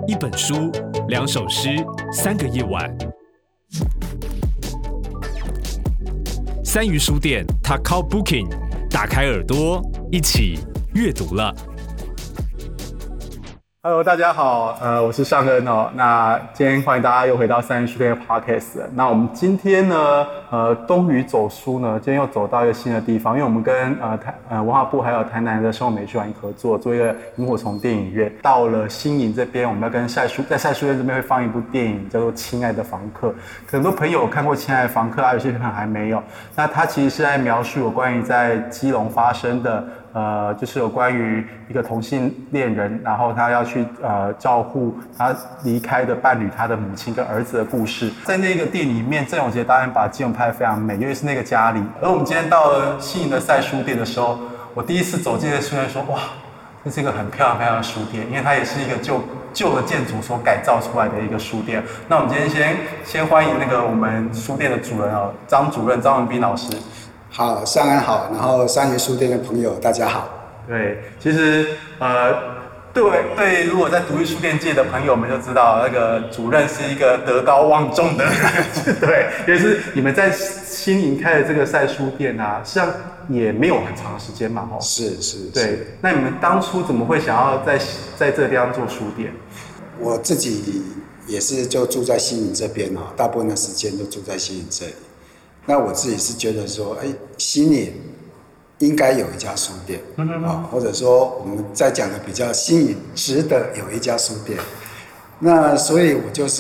一本书，两首诗，三个夜晚。三鱼书店 Takao Booking， 打开耳朵，一起阅读了。 Hello， 大家好，我是尚恩哦。那今天欢迎大家又回到三鱼书店的 Podcast。那我们今天呢，东屿走书呢，今天又走到一个新的地方，因为我们跟文化部还有台南的生活美术馆合作，做一个萤火虫电影院。到了新营这边，我们要跟在晒书店这边会放一部电影，叫做《亲爱的房客》。很多朋友有看过《亲爱的房客》，有些可能还没有。那它其实是在描述有关于在基隆发生的。就是有关于一个同性恋人，然后他要去照顾他离开的伴侣，他的母亲跟儿子的故事。在那个店里面，郑永杰导演把基隆拍得非常美，尤其是那个家里。而我们今天到了新营的晒书店的时候，我第一次走进这书店说，哇，这是一个很漂亮的书店，因为它也是一个旧的建筑所改造出来的一个书店。那我们今天先欢迎那个我们书店的主人哦，张主任张文彬老师。 好，尚安好，然后三鱼书店的朋友大家好。 对，其实对，如果在独立书店界的朋友们就知道，那个主任是一个德高望重的人，对，也是你们在新营开的这个晒书店啊，实际上也没有很长的时间嘛，吼。 是， 对，那你们当初怎么会想要在这个地方做书店？ 我自己也是就住在新营这边啊，大部分的时间都住在新营这里。那我自己是觉得说，新营应该有一家书店，或者说我们在讲的比较新营值得有一家书店。那所以我就是，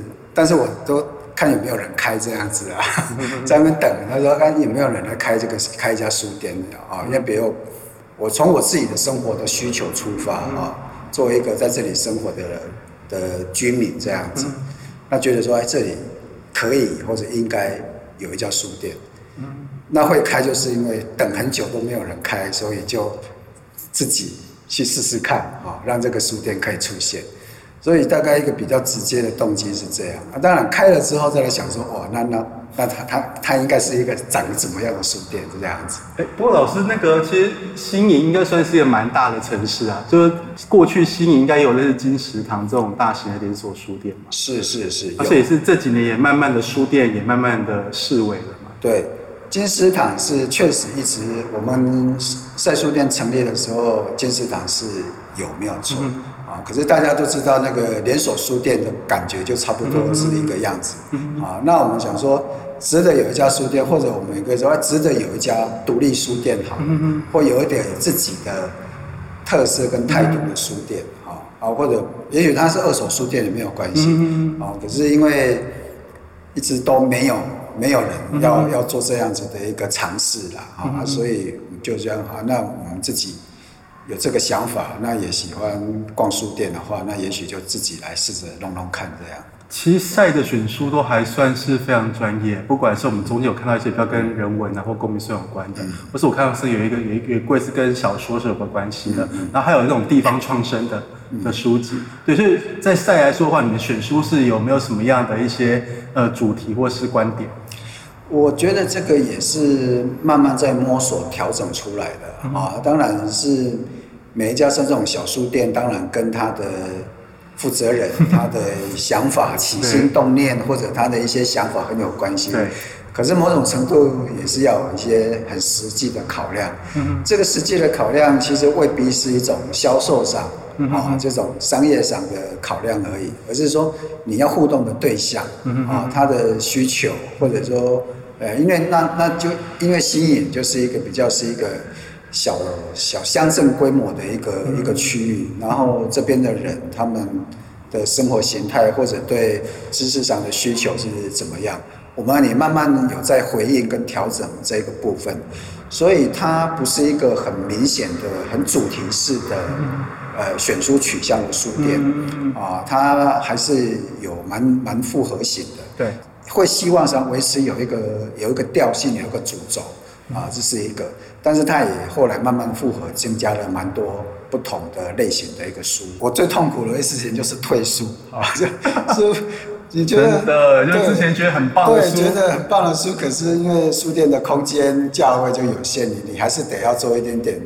但是我都看有没有人开这样子啊，在那边等。他说看有没有人来开一家书店啊？因为比如我从我自己的生活的需求出发啊，作为一个在这里生活的居民这样子，那觉得说这里可以或者应该有一家书店，那会开就是因为等很久都没有人开，所以就自己去试试看啊，让这个书店可以出现。所以大概一个比较直接的动机是这样。当然开了之后再来想说，哇，那它应该是一个长怎么样的书店这样子。 不过老师，那个其实新营应该算是一个蛮大的城市啊，就是过去新营应该有类似金石堂这种大型的连锁书店嘛。 是， 而且也是这几年也慢慢的书店也慢慢的式微了嘛。 对，金石堂是确实一直我们晒书店成立的时候，金石堂是没有错。可是大家都知道那个连锁书店的感觉就差不多是一个样子。那我们想说值得有一家书店，或者我们也可以说值得有一家独立书店好，或有一点自己的特色跟态度的书店或者也许它是二手书店也没有关系。可是因为一直都没有人要做这样子的一个尝试啦，所以就这样那我们自己有这个想法，那也喜欢逛书店的话，那也许就自己来试着弄看这样。 其实晒的选书都还算是非常专业，不管是我们中间有看到一些比较跟人文或公民社有关的，或是我看到是有一个柜是跟小说是有关系的，然后还有那种地方创生的书籍。对，所以在晒来说的话，你们选书是有没有什么样的一些主题或是观点？ 我觉得这个也是慢慢在摸索调整出来的当然是每一家这种小书店，当然跟他的负责人他的想法起心动念或者他的一些想法很有关系。对，可是某种程度也是要有一些很实际的考量。这个实际的考量其实未必是一种销售上这种商业上的考量而已，而是说你要互动的对象他的需求，或者说因为那就因为新营就是一个比较是一个小乡镇规模的一个区域，然后这边的人他们的生活形态或者对知识上的需求是怎么样，我们也慢慢有在回应跟调整这个部分，所以它不是一个很明显的很主题式的选书取向的书店它还是有蛮复合型的。 对， 会希望上维持有一个调性，有一个主轴这是一个，但是它也后来慢慢复合，增加了蛮多不同的类型的一个书。我最痛苦的事情就是退书书你觉得真的就之前觉得很棒的书， 对，觉得很棒的书，可是因为书店的空间价位就有限，你还是得要做一点点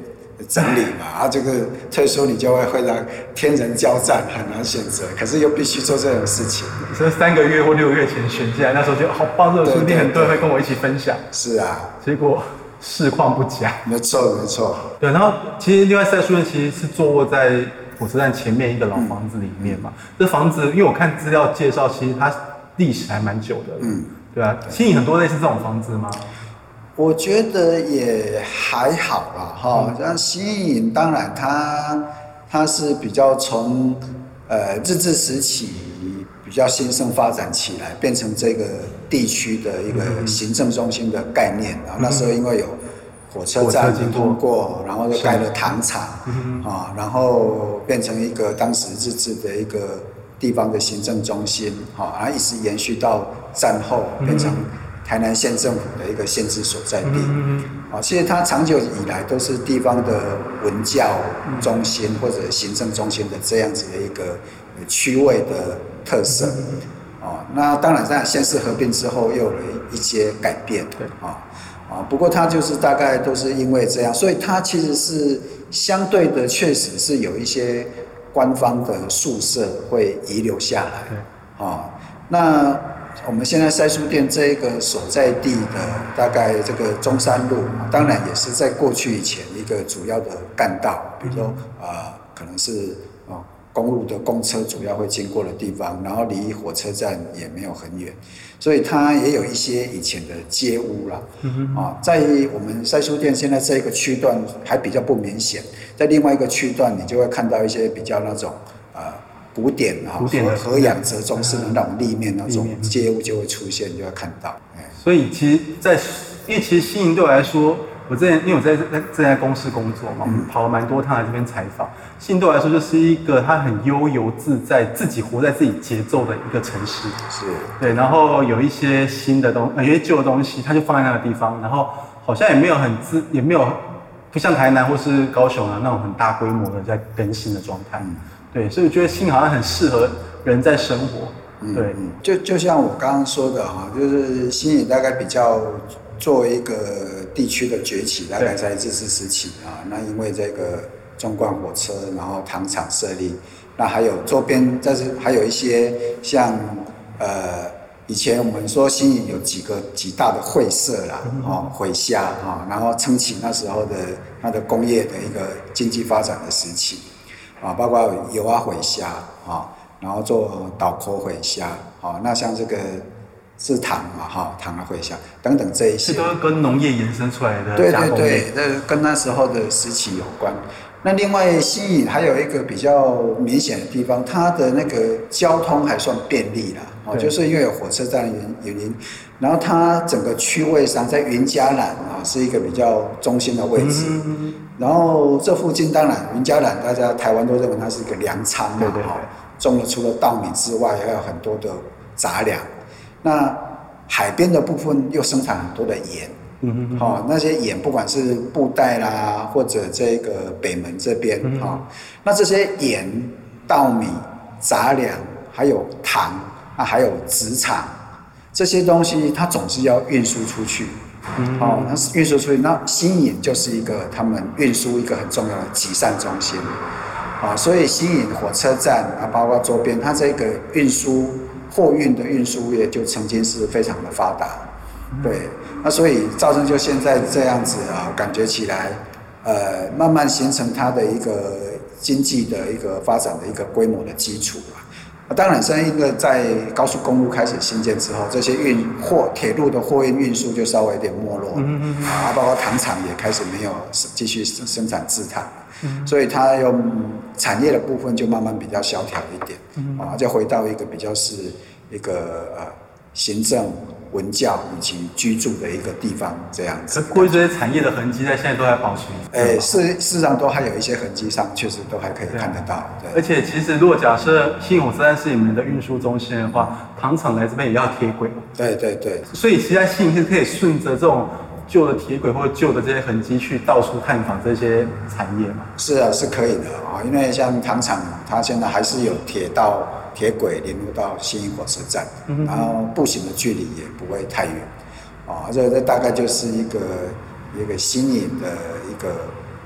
整理嘛，这个退缩你就会让天人交战，很难选择，可是又必须做这种事情。 所以3个月或6个月前选进来，那时候觉得好棒，这个书店很多人会跟我一起分享。 是啊， 结果市况不佳。 没错没错。 对，然后其实另外3书店其实是坐落在火车站前面一个老房子里面嘛。这房子因为我看资料介绍，其实它历史还蛮久的。对啊，新营很多类似这种房子吗？ 我觉得也还好啦，哈。像新营当然它是比较从日治时期比较兴盛发展起来，变成这个地区的一个行政中心的概念。然后那时候因为有火车站通过，然后就盖了糖厂啊，然后变成一个当时日治的一个地方的行政中心，好，然后一直延续到战后变成台南县政府的一个县治所在地。其实它长久以来都是地方的文教中心或者行政中心的这样子的一个区位的特色。那当然在县市合并之后又有了一些改变。不过它就是大概都是因为这样，所以它其实是相对的，确实是有一些官方的宿舍会遗留下来。那我们现在赛书店这个所在地的大概这个中山路，当然也是在过去以前一个主要的干道，比如说可能是公路的公车主要会经过的地方，然后离火车站也没有很远，所以它也有一些以前的街屋啦。在我们赛书店现在这个区段还比较不明显，在另外一个区段你就会看到一些比较那种古典和洋折中式的那种立面那种街屋就会出现，就会看到。 所以其实因为其实新营对我来说，因为我在公司工作嘛，我们跑了蛮多趟来这边采访。新营对我来说就是一个它很悠游自在，自己活在自己节奏的一个城市。 是， 对，然后有一些新的有些旧的东西，它就放在那个地方，然后好像也没有不像台南或是高雄那种很大规模的在更新的状态。对，所以我觉得新营好像很适合人在生活。对， 就像我刚刚说的就是新营大概比较作为一个地区的崛起，大概在日治时期那因为这个纵贯火车，然后糖厂设立，那还有周边，但是还有一些像以前我们说新营有几大的会社啦，会虾然后撑起那时候的它的工业的一个经济发展的时期包括油会虾然后做岛口会虾那像这个是糖嘛糖的会虾等等这一些， 这都是跟农业延伸出来的加工对，这跟那时候的时期有关。那另外新营还有一个比较明显的地方，它的那个交通还算便利啦就是因为有火车站的原因，然后它整个区位上在云嘉南是一个比较中心的位置。然后这附近当然云嘉南大家台湾都认为它是一个粮仓嘛，种了除了稻米之外还有很多的杂粮。那海边的部分又生产很多的盐。那些盐不管是布袋啦，或者这个北门这边那这些盐、稻米、杂粮，还有糖还有纸厂，这些东西它总是要运输出去。那运输出去，那新营就是一个他们运输一个很重要的集散中心所以新营火车站包括周边，它这个货运的运输业就曾经是非常的发达。对，那所以造成就现在这样子感觉起来，慢慢形成它的一个经济的一个发展的一个规模的基础当然，现在因为在高速公路开始兴建之后，这些铁路的货运运输就稍微有点没落了包括糖厂也开始没有继续生产制糖，所以它用产业的部分就慢慢比较萧条一点就回到一个比较是一个行政、文教以及居住的一个地方这样子。 过去这些产业的痕迹在现在都还保存。 事实上都还有一些痕迹上，确实都还可以看得到。对， 而且其实如果假设新营火车站是你们的运输中心的话，糖厂来这边也要铁轨嘛。 对。所以其实在新营是可以顺着这种旧的铁轨或者旧的这些痕迹去到处探访这些产业嘛。 是啊，是可以的因为像糖厂，它现在还是有铁轨连入到新营火车站，然后步行的距离也不会太远这大概就是一个新营的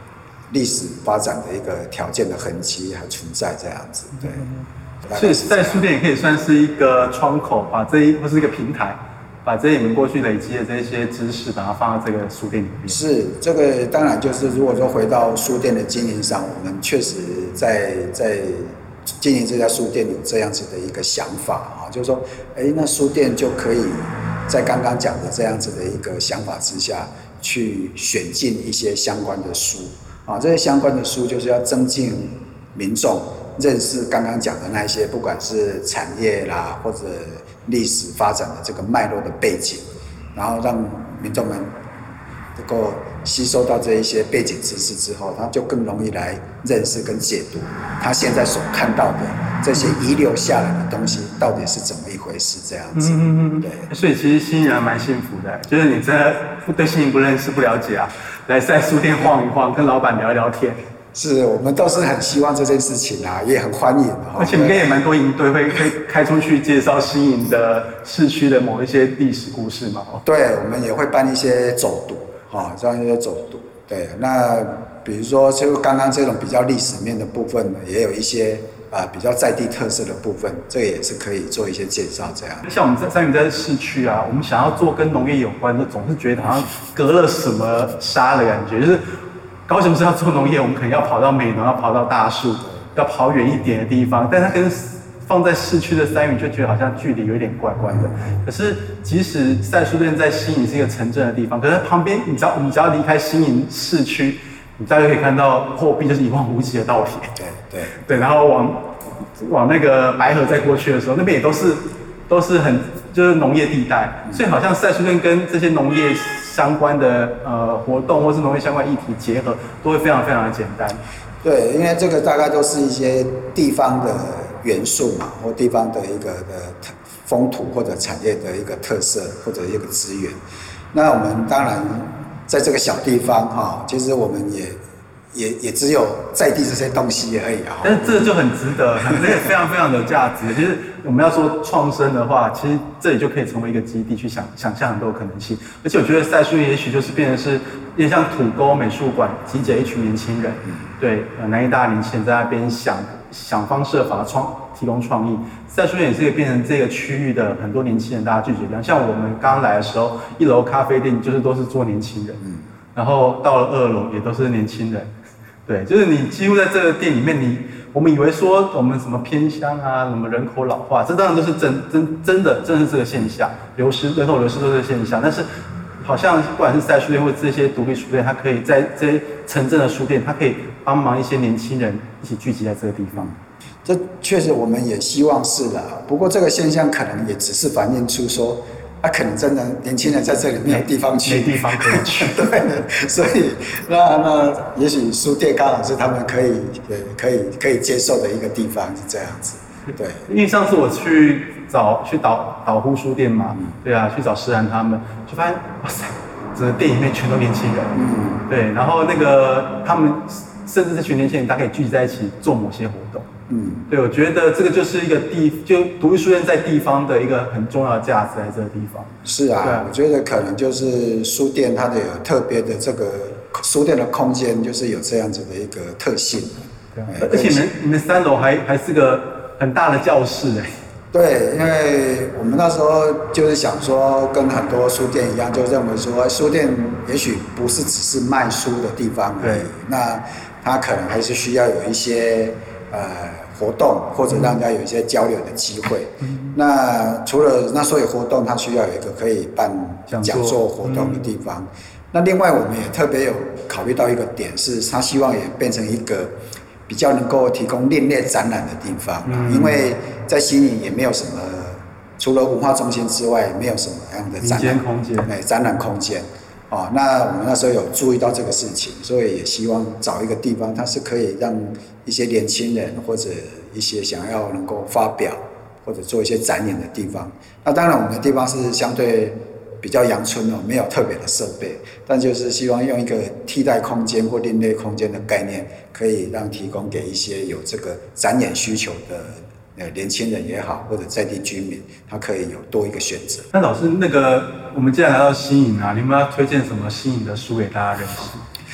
历史发展的一个条件的痕迹还存在这样子，对。 所以在书店也可以算是一个窗口，或是一个平台，把你们过去累积的这些知识，把它放到这个书店里面。 是，这个当然就是如果说回到书店的经营上，我们确实在经营这家书店有这样子的一个想法啊，就是说，那书店就可以在刚刚讲的这样子的一个想法之下，去选进一些相关的书啊，这些相关的书就是要增进民众认识刚刚讲的那一些，不管是产业啦，或者历史发展的这个脉络的背景，然后让民众们能够吸收到这一些背景知识之后，他就更容易来认识跟解读他现在所看到的这些遗留下来的东西到底是怎么一回事，这样子。对。 所以其实新营人蛮幸福的，就是你真的对新营不认识不了解啊，来在书店晃一晃，跟老板聊一聊天。 是我们都是很希望这件事情啊，也很欢迎的。 而且应该也蛮多营队会开出去介绍新营的市区的某一些历史故事嘛。 对，我们也会办一些走读，这样一些走读。对，那比如说就刚刚这种比较历史面的部分呢，也有一些比较在地特色的部分，这个也是可以做一些介绍这样。 像我们三云在市区啊，我们想要做跟农业有关的，总是觉得好像隔了什么沙的感觉，就是高雄市要做农业，我们可能要跑到美浓，要跑到大树，要跑远一点的地方，但它跟放在市区的三云就觉得好像距离有点怪怪的。可是即使赛书店在新营是一个城镇的地方，可是旁边你只要离开新营市区，你大概可以看到后壁就是一望无际的稻田。对，然后往那个白河再过去的时候，那边也都是很就是农业地带，所以好像赛书店跟这些农业相关的活动或是农业相关议题结合，都会非常非常的简单。 对，因为这个大概都是一些地方的元素嘛，或地方的一个风土或者产业的一个特色或者一个资源。那我们当然在这个小地方其实我们也只有在地这些东西而已啊。 但是这就很值得，这个非常非常有价值。其实我们要说创生的话，其实这里就可以成为一个基地，去想象很多可能性。而且我觉得赛书也许就是变成是有点像土沟美术馆，集结一群年轻人，对，南艺大年轻人在那边想方设法提供创意。赛书也是一个变成这个区域的很多年轻人大家聚集的地方。像我们刚来的时候，一楼咖啡店都是做年轻人，然后到了2楼也都是年轻人。对，就是你几乎在这个店里面，我们以为说我们什么偏乡啊，什么人口老化，这当然都是真的是这个现象，人口流失都是现象。但是好像不管是赛书店或这些独立书店，它可以在这些城镇的书店，它可以帮忙一些年轻人一起聚集在这个地方。 这确实我们也希望是的，不过这个现象可能也只是反映出说，可能真的年轻人在这里没有地方去， 没地方可以去。 对，所以那也许书店刚好是他们可以接受的一个地方，是这样子。对， 因为上次我去导呼书店嘛，对啊，去找诗涵他们，就发现哇塞，整个店里面全都年轻人。对，然后那个他们甚至这群年轻人，大家可以聚集在一起做某些活动。对，我觉得这个就是一个就独立书店在地方的一个很重要的价值，在这个地方。 是啊，我觉得可能就是书店它的有特别的这个书店的空间，就是有这样子的一个特性。 对，而且你们3楼还是个很大的教室对，因为我们那时候就是想说，跟很多书店一样，就认为说书店也许不是只是卖书的地方而已，那它可能还是需要有一些活动，或者让大家有一些交流的机会。那除了所有活动，它需要有一个可以办讲座活动的地方。那另外我们也特别有考虑到一个点，是他希望也变成一个比较能够提供另类展览的地方，因为在新营也没有什么，除了文化中心之外，没有什么样的展览空间。那我们那时候有注意到这个事情，所以也希望找一个地方，它是可以让一些年轻人或者一些想要能够发表或者做一些展演的地方。那当然我们的地方是相对比较阳春没有特别的设备，但就是希望用一个替代空间或另类空间的概念，可以提供给一些有这个展演需求的年轻人也好，或者在地居民，他可以有多一个选择。 那老师，我们既然来到新营啊，你们要推荐什么新营的书给大家认识？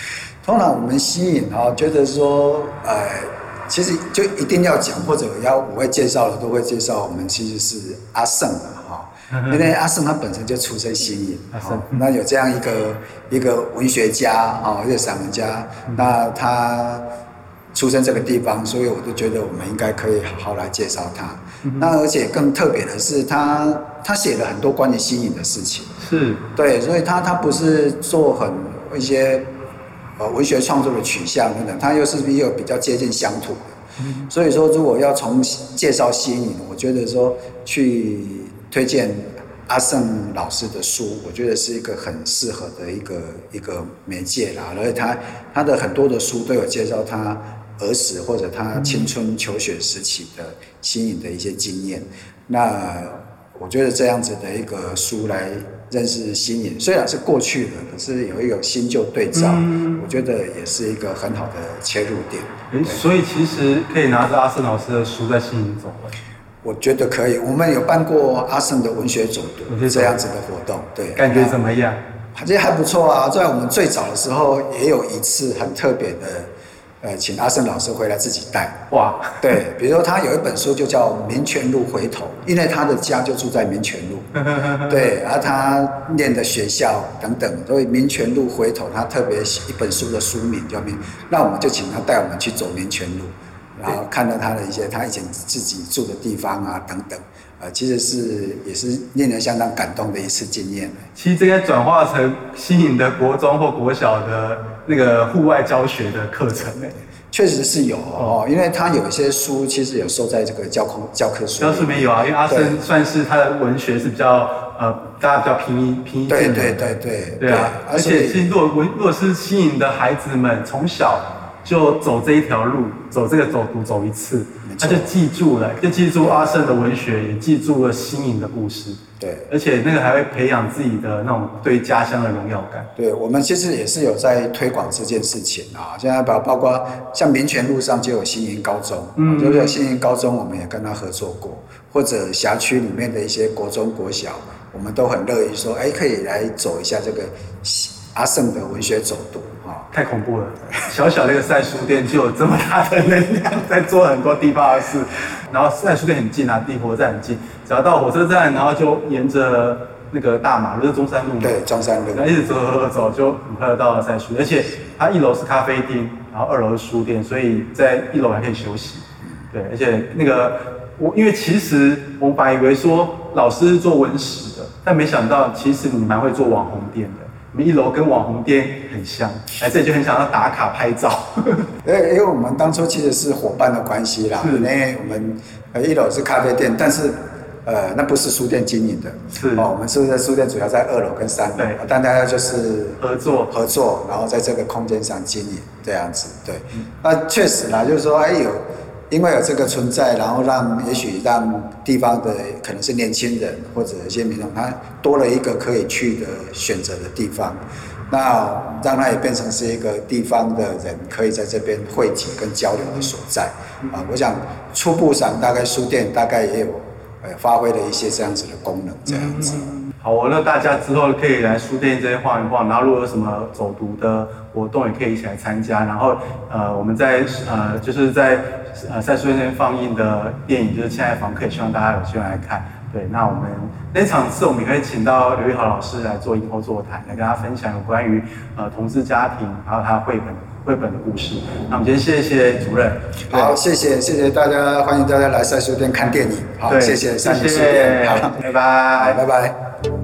通常我们吸引觉得说其实就一定要讲，或者我会介绍的都会介绍，我们其实是阿胜因为阿胜他本身就出身新营，那有这样一个文学家一个散文家，那他出生这个地方，所以我就觉得我们应该可以好好来介绍他。那而且更特别的是他写了很多关于新营的事情， 是对，所以他不是做一些文学创作的取向等等，他又是比较接近乡土的。所以说，如果要从介绍新营，我觉得说去推荐阿胜老师的书，我觉得是一个很适合的一个媒介啦。而且他的很多的书都有介绍他儿时或者他青春求学时期的新营的一些经验。那我觉得这样子的一个书来认识新营，虽然是过去的，可是有一个新旧对照，我觉得也是一个很好的切入点。 所以其实可以拿着阿胜老师的书在新营走。 我觉得可以，我们有办过阿胜的文学走读这样子的活动，对， 感觉怎么样？ 其实还不错啊，在我们最早的时候也有一次很特别的，请阿胜老师回来自己带。 哇， 对，比如说他有一本书就叫《民权路回头》，因为他的家就住在民权路，对，而他念的学校等等，所以《民权路回头》他特别一本书的书名叫那我们就请他带我们去走民权路。然后看到他的一些他以前自己住的地方啊等等，其实也是令人相当感动的一次经验。 其实这该转化成新营的国中或国小的那个户外教学的课程确实是有因为他有一些书其实有收在这个教科书。 教书没有啊，因为阿胜算是他的文学是比较大家比较平易近人。 对啊，而且其实如果是新营的孩子们从小就走这一条路，走这个走读走一次，他就记住了，就记住阿胜的文学，也记住了新营的故事。 对， 而且那个还会培养自己的那种对家乡的荣耀感。 对，我们其实也是有在推广这件事情现在包括像民权路上就有新营高中，就是有新营高中，我们也跟他合作过，或者辖区里面的一些国中国小，我们都很乐意说，可以来走一下这个阿胜的文学走读。 太恐怖了！小小的一个赛书店就有这么大的能量，在做很多地方的事。然后赛书店很近地火车站很近，只要到火车站，然后就沿着那个大马路，就是中山路嘛。 对，中山路。 然后一直走，就很快就到了赛书店。而且它1楼是咖啡厅，然后2楼是书店，所以在1楼还可以休息。对，而且那个因为其实我们本来以为说老师是做文史的，但没想到其实你蛮会做网红店的。我们1楼跟网红店很像，来这里就很想要打卡拍照。 因为我们当初其实是伙伴的关系啦，因为我们1楼是咖啡店，但是那不是书店经营的，我们书店主要在2楼跟3楼，但大家就是合作，然后在这个空间上经营这样子。对，那确实啦，就是说因为有这个存在，然后也许让地方的可能是年轻人或者一些民众，他多了一个可以去的选择的地方，那让它也变成是一个地方的人可以在这边汇集跟交流的所在。我想初步上大概书店大概也有发挥了一些这样子的功能，这样子。 好，那大家之后可以来书店这边晃一晃，然后如果有什么走读的活动，也可以一起来参加。然后我们就是在赛书店这边放映的电影就是《亲爱的房客》，也希望大家有机会来看。对，那我们那场次我们也会请到刘玉豪老师来做映后座谈，来跟大家分享有关于同志家庭还有他绘本的故事。那我们今天谢谢主任。 好，谢谢大家，欢迎大家来赛书店看电影。好，谢谢三民书店。好， 拜拜， 拜拜。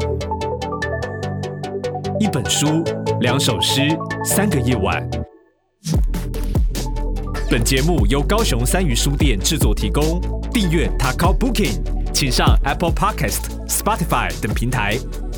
一本书，2首诗，3个夜晚。本节目由高雄三余书店制作提供，订阅 Takao Booking， 请上 Apple Podcast、Spotify 等平台。